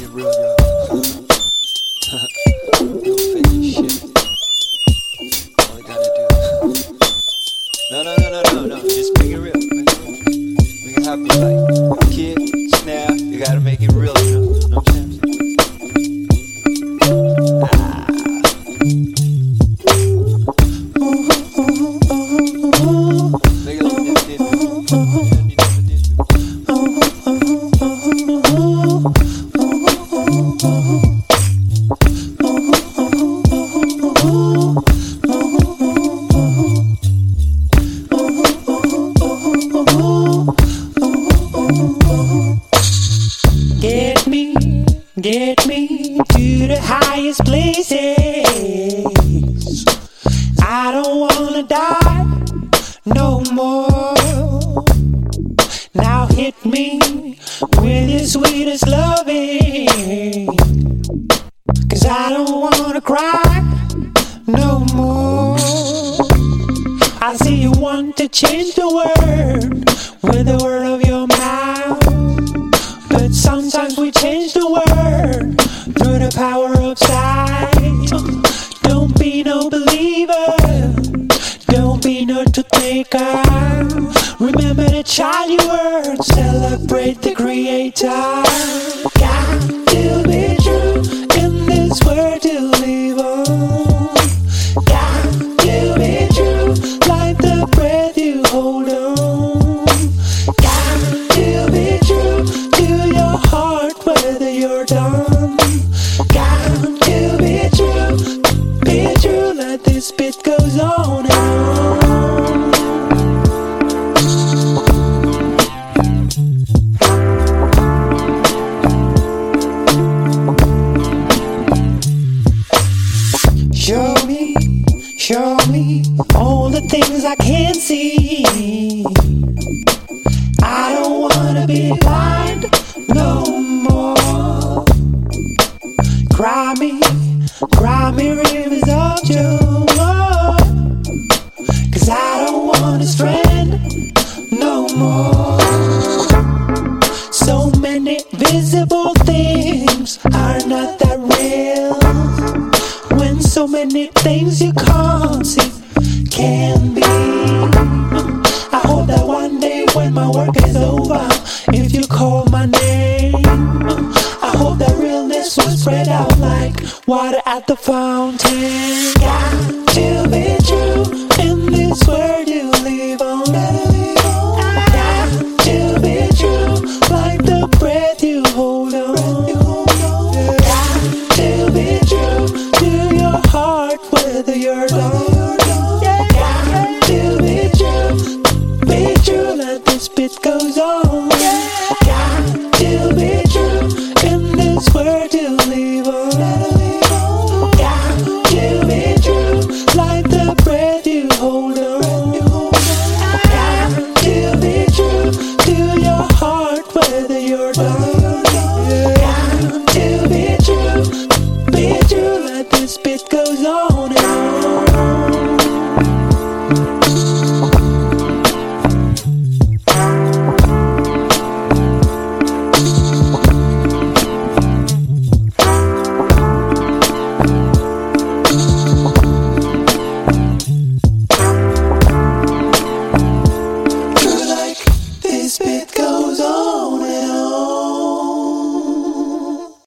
real, y'all. No fake shit. All we gotta do. No. Just make it real. Make it happy. Like kick, snap. You gotta make it real, you know. Know what I'm saying? Make it like you never did before. You never did Get me to the highest places. I don't wanna die no more. Now hit me with your sweetest loving, 'cause I don't wanna cry no more. I see you want to change the world with the word of your mouth, but sometimes we change the world through the power of sight. Don't be no believer, don't be no to taker. Remember the child you were, celebrate the creator. Got to be true in this world to live on. Got to be true like the breath you hold on. Got to be true to your heart whether you're done. Got to be true like this bit goes on and on. Show me all the things I can't see. I don't wanna be blind no more. Cry me rivers of joy, 'cause I don't wanna strand no more. So many visible things are not that real, when so many things you can't see can be. I hope that one day when my work is over, if you call my name, I hope that realness will spread out like water at the fountain. Got to be true in this world you live on. Got to be true like the breath you hold on. Got to be true to your heart whether you're done. Got to be true like this bit goes on. Got to be true in this world you live on. Got to be true like the breath you hold on. Got to be true to your heart whether you're done.